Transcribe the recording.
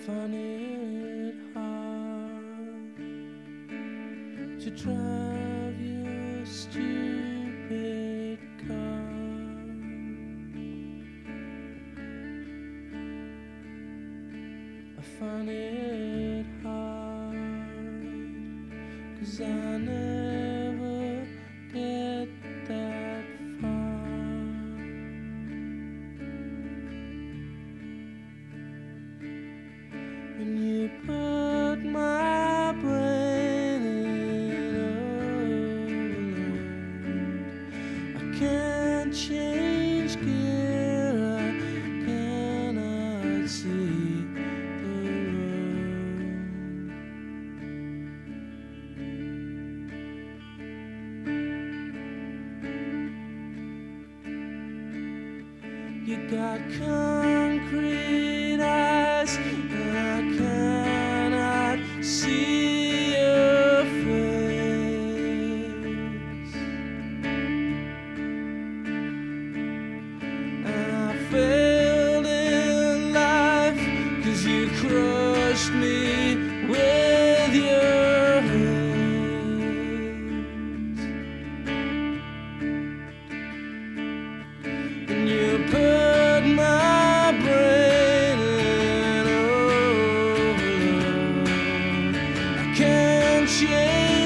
find it hard to drive your stupid car. I find it hard 'cause I never get that far. When you put my brain in overload, I can't change gear, I cannot see the road. You got concrete eyes, I cannot see your face. And I failed in life 'cause you crushed me with your hands. And you put my brain in overload. I can't change